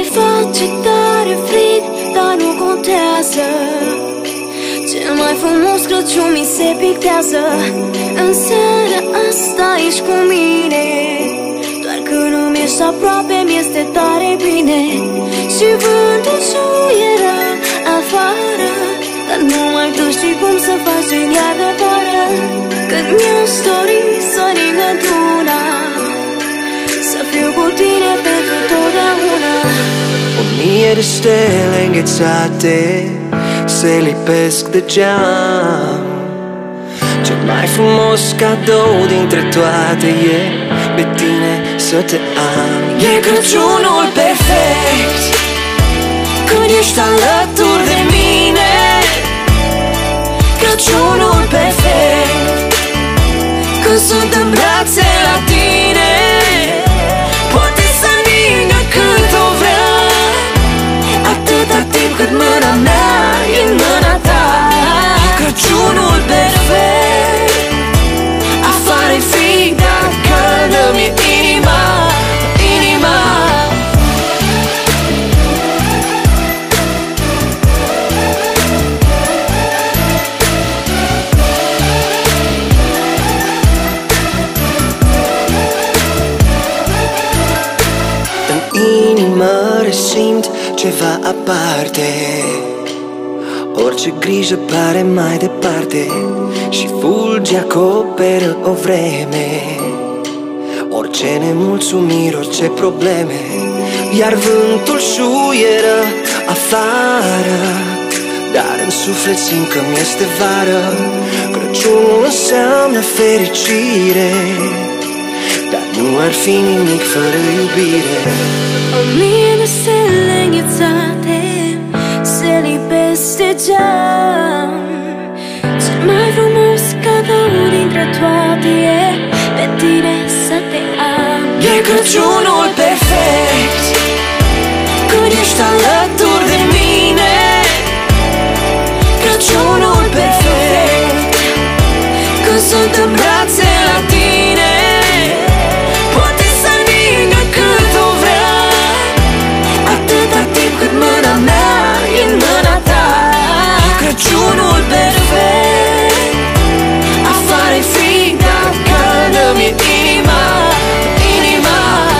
Ne face tare frig, dar nu contează. Cel mai frumos Crăciun mi se pictează. În seara asta ești cu mine, doar că nu mi-ești aproape, mi-este tare bine. Și vântul șuieră afară, dar numai tu știi cum să faci din iarnă vară. Când mi-aș dori să ningă într-una, să fiu cu tine pentru totdeauna. 1000 de stele înghețate se lipesc de geam. Cel mai frumos cadou dintre toate e pe tine să te am. E Crăciunul perfect când ești alături de mine. Crăciunul perfect când sunt în brațe la tine. Poate să ningă cât o vrea, atâta timp cât mâna mea e în mâna ta. E Crăciunul perfect, afară-i frig, dar caldă-mi inima, inima. În inimă resimt ceva aparte, orice grijă pare mai departe și fulgi acoperă o vreme. Orice nemulțumiri, orice probleme, iar vântul șuieră afară, dar în suflet simt că mi-este vară. Crăciunul înseamnă fericire, dar nu ar fi nimic fără iubire. 1000 de stele înghețate se lipesc de geam. Cel mai frumos cadou dintre toate e pe tine să te am. E Crăciunul perfect când ești alături de mine. Crăciunul perfect când sunt în brațe la tine. Poate să ningă cât o vrea, atâta timp cât mâna mea e în mâna ta. E Crăciunul perfect, afară-i frig, dar caldă-mi inima, inima.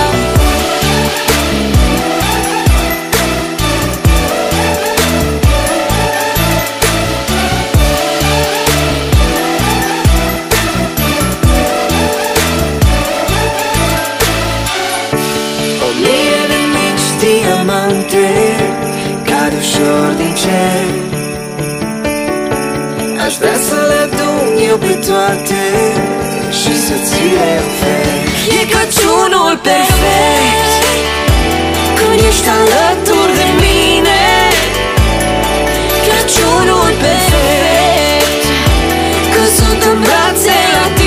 O mie de mici diamante cad ușor din cer. Aș vrea să le adun eu pe toate și să ți le ofer. E Crăciunul perfect când ești alături de mine. Crăciunul perfect când sunt în brațe la tine.